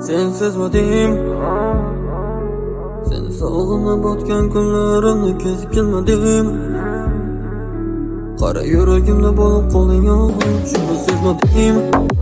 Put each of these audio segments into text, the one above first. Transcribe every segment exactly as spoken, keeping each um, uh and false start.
Sensiz modim. Seni sog'inib o'tgan kunlarimni kezib kelmadim. Qara yuragimda bo'lib qolding yolg'on, shuni sezmadim.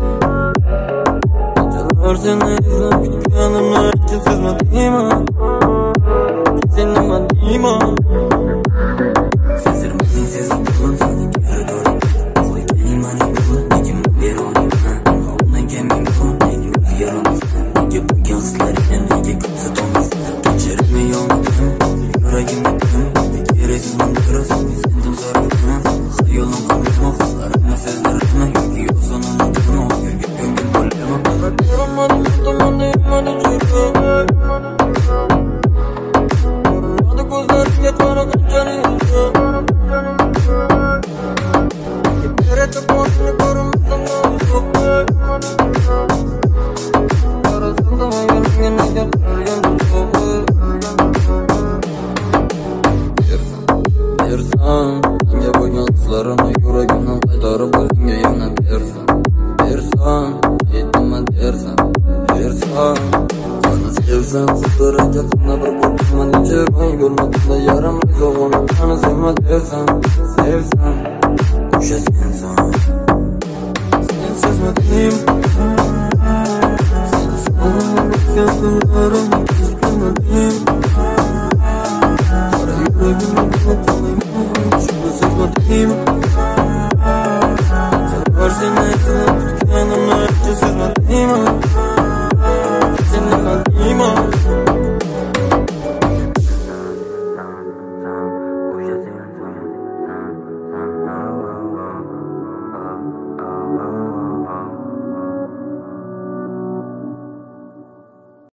Qanchalar seni izlab kutganimni aytib sezmadim. Sen nima deyman? Sezirmading, sezibman seni ko'radorim. Qo'yganing mani bo'lib, nega berolayman? Olmagan men bu, nega o'zgaramizman? Nega bo'lgan hislaringni nega ko'rsatolmaysan? Kechirib yondim, yuragimda tim, keraksizman biroz, sendan so'rayman. Xayolim qolmoq, hislarimni sezdirma, yoki yo'q sonini turma, yo'lga ko'ngil bo'laman. Ko'rmadim, tomonni yomani chirib. Ko'rmadi ko'zlarimga qara qanchalik uzun. Kerakli boshini ko'rmasam yo'q. Qarasam da yo'limga nega qilgan Bersam, senga bo'lgan hislarimni yuragimdan qaytarib o'zingga yana bersam. Bersam, aytma dersan, bersam. Qani sevsam, xuddi yaqinda bir bo'lman, necha oy bo'lmadi yaramay sog'inib, qani sevma dersan, sevsam, o'sha sensan. Sensiz modim. Seni sog'inib o'tgan kunlarimni kezib kelmadim. Qara yuragimda bo'lib qolding yolg'on, shuni sezmadim.